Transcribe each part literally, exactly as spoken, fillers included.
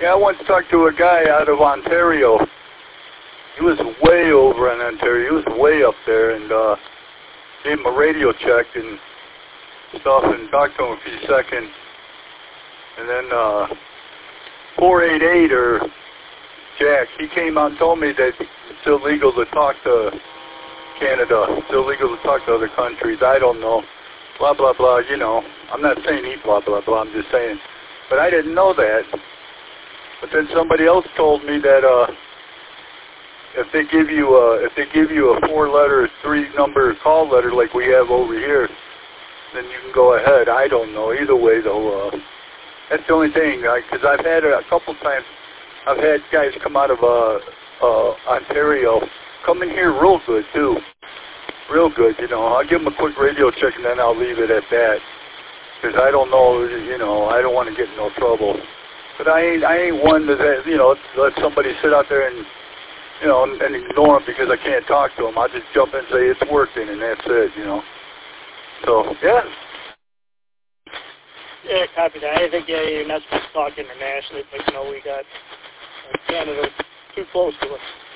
Yeah, I once talked to a guy out of Ontario. He was way over in Ontario. He was way up there, and uh, gave him a radio check and stuff, and talked to him a few seconds. And then uh, four eight eight, or Jack, he came out and told me that it's illegal to talk to Canada. It's illegal to talk to other countries. I don't know. Blah, blah, blah, you know. I'm not saying he blah, blah, blah. I'm just saying. But I didn't know that. But then somebody else told me that uh, if they give you a, if they give you a four-letter, three-number call letter like we have over here, then you can go ahead. I don't know. Either way, though, uh, that's the only thing. Because I've had a, a couple times, I've had guys come out of uh, uh, Ontario, come in here real good, too. Real good, you know. I'll give them a quick radio check, and then I'll leave it at that. Because I don't know, you know, I don't want to get in no trouble. But I ain't, I ain't one that, you know, let somebody sit out there and, you know, and, and ignore them because I can't talk to them. I'll just jump in and say it's working, and that's it, you know. So, yeah. Yeah, copy that. I think, yeah, you're not supposed to talk internationally, but, you know, we got uh, Canada too close to us.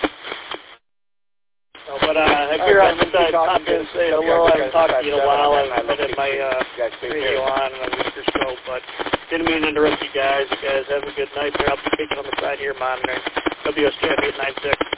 So, but uh, if you're on the side, I'm going to say hello. I haven't talked to you in a while. I've been in my uh, radio on in a week or so, but didn't mean to interrupt you guys. You guys have a good night there. I'll be speaking on the side here monitoring W S Champion nine six.